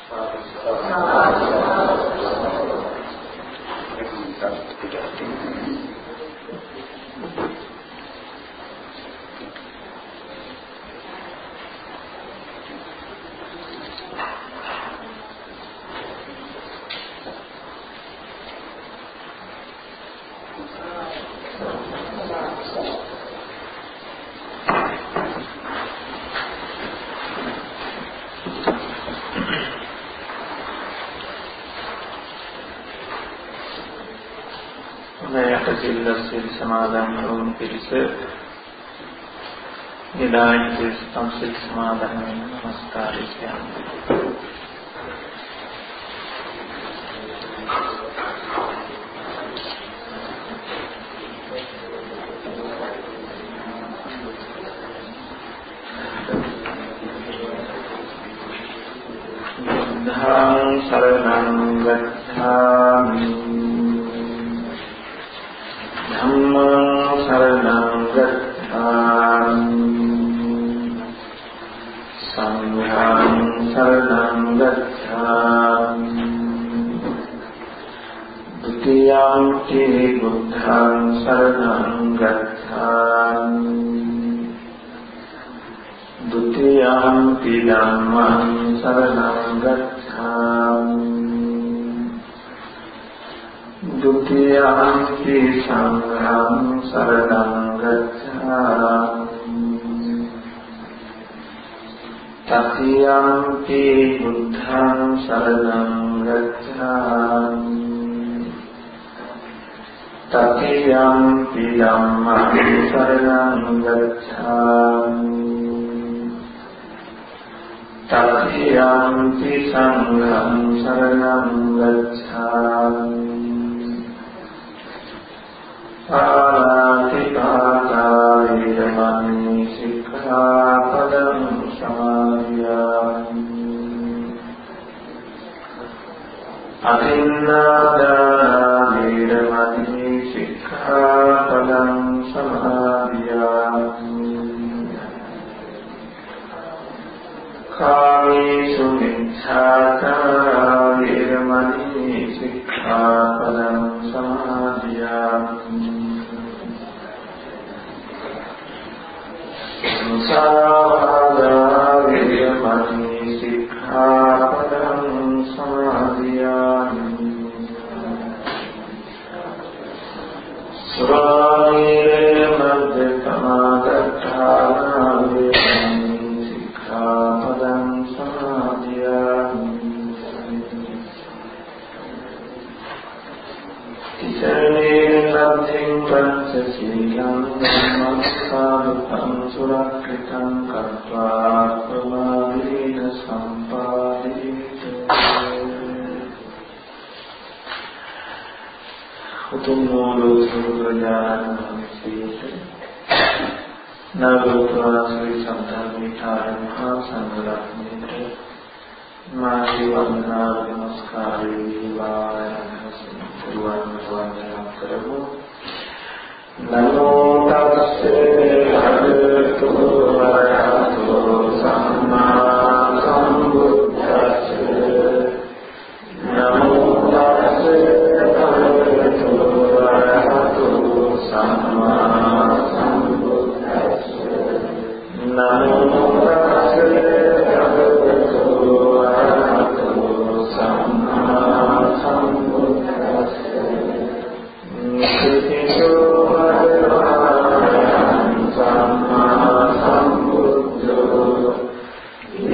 සිල් සමාදන් වුණු පිරිස නිදායි සිල් සමාදන් වෙන නමස්කාරය කියන්නේ බුද්ධං शरणं गच्छामि धम्मं शरणं गच्छामि संघं शरणं गच्छामि द्वितीयंपि बुद्धं शरणं गच्छामि द्वितीयंपि धम्मं शरणं गच्छामि द्वितीयंपि संघं शरणं गच्छामि तृतीयंपि बुद्धं शरणं गच्छामि तृतीयंपि धम्मं शरणं गच्छामि तृतीयंपि संघं शरणं गच्छामि पातिपातायमनि सिक्खापदं समादियामि अतिन्नादानवेरमणि सिक्खापदं समादियामि कामेषु मिथ्याचारवेरमणि सिक्खापदं समादियामि मुसावादावेरमणि सिक्खापदं समादियामि सुरामेरमध्यतमादत्तानावेरमणि सिक्खापदं समादियामि तिसरेणं पंचशीलं धम्मसाधुकं सुरक्षितं कृत्वा प्रमादेन सम्पादित उतुमोलो सुरजानमसीत नवोत्तरा श्री संधर्मिताय महासंघरत्नेत माहि वंदना नमस्कारे वाय वंदना करमु नमो तस्से भगवतो वरहतो सम्मा सम्बुद्धस्से नमो तस्से भगवतो वरहतो सम्मा सम्बुद्धस्से नमो तस्से भगवतो वरहतो सम्मा सम्बुद्धस्से नित्यो भगवान् सम्मा सम्बुद्धो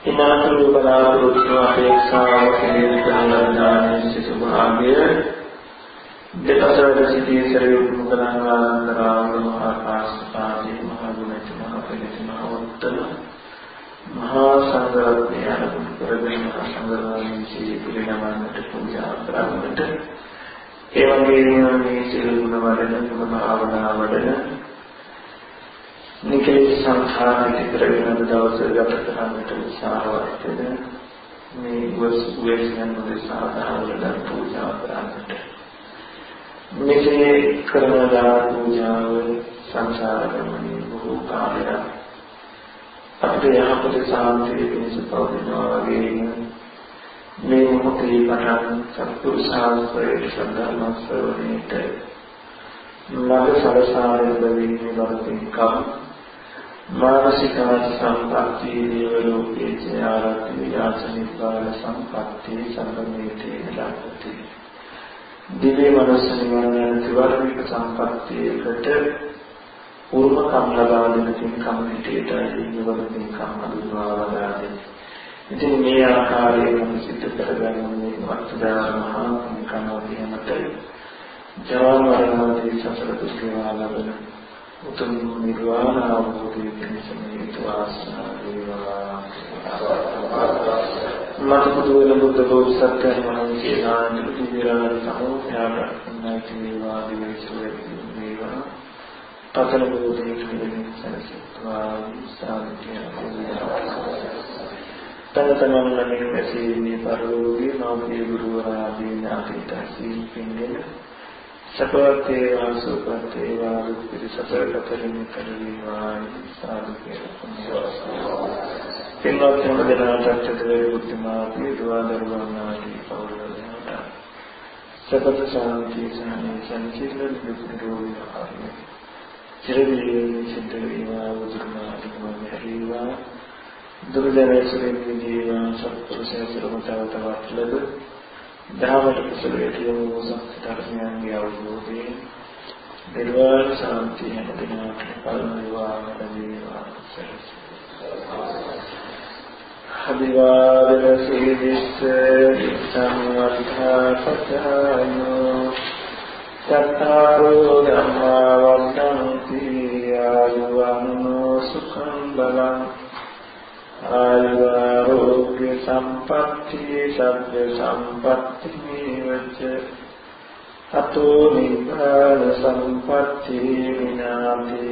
ඉනාතුරු බලාපොරොත්තු අපේක්ෂාව කෙරෙහි කරන දානයේ සිසුභාගය දෙපසට සිටී සරියු මුගලන් ආනන්දරාම ආකාශපාදී මහා ගුණති මහා ප්‍රණීත මහා උත්තම මහා සංඝරත්නය අනුකූල කරගෙන සංඝරත්නයේ සී පිළිනමන්නට පූජා කරන්නට ඒ වගේම මේ සියලු ගුණ වඩන ගුණ භාවනා වඩන නිකේ සංඛාරිත කරගෙන දවස ගත කරන්නට උත්සාහවත් වෙන මේ වේසයන් උදෙසා පූජා කරන්නට මෙසේ කරන දාන පූජාව සංසාර ගමනේ බොහෝ කාලයක් අපේ යහපත සාන්තිය පිණිස පවතිනවා වගේම මේ මොහොතේ පටන් සත්පුරුෂාන්තරයේ සද්ධර්ම ශ්‍රවණයට මඟ සලසාගෙන බැවින්නේ වරදින්කම් මානසික සම්පත්තිය දේවලෝකයේ ආරක්ෂිත විලාසනිකාල සම්පත්තිය සම්බන්ධයේ ලක්ති දිව්‍ය මනස නිවන තිවර්ණික සම්පත්තියකට උරුමකම් ලබා දෙන තින්කම් හිතේටයි නිවර්තින්කම් අනුභව වදාදී. ඉතින් මේ ආකාරයෙන් සිද්ධ කරගන්නේ වර්තමාන මහා කනෝදීමට ජවන් වරණදී සසර දුක්ඛවා ලබන උතුම් නිර්වාණ අවබෝධය පිණිස මේ වාසනාව වේවා. මතුපුදුවල බුද්ධ බෝධිසත්වයන් වහන්සේලා නිවිරාණ සමෝධ්‍යාන නැති වේවා දිවිසුවේ වේවා. පතන බෝධිය පිළිමින් සරසත්වා සාන්තිය තනතනම නම් මෙසේනේ පරිලෝකී මාගේ ගුරුවරයාදී ඥාතිට සීල් පින්නෙන සපතේ වාසුපතේ වාරුපිරි සතරකතරින් කරවීවා සාදු කියලා පින්වත් හැමදෙනාට චතුරාර්ය බුද්ධමාගේ දුආදරුවන්ගේ පෞරවලට සපත ශාන්තිය සම්සිද්ධ නිරෝධී ආත්මය චිරදීර්ඝ සිද්ධ වේවා උතුම්මාත්ම හරිවා දුර්ජනයේ සුරින් ජීවන සත්පුරුෂයන්ට ලැබ දහමට කුසලයේ යොමු සංස්කාරයන්ගේ අවබෝධයෙන් නිර්වාණ ශාන්තිය හැමදෙනාට පරිවර්තවා ලැබේවා. අභිවාදන සීලිස්ස සම්වර්ධා සත්‍යයෝ චත්තාරෝ ධම්මා වර්ධන්ති ආයුවන්නෝ සුඛං බලං ආයුරෝග්‍ය සම්පත්ති සබ්බ සම්පත්ති නිවච්ච අතෝ නිබ්බාන සම්පත්ති විනාති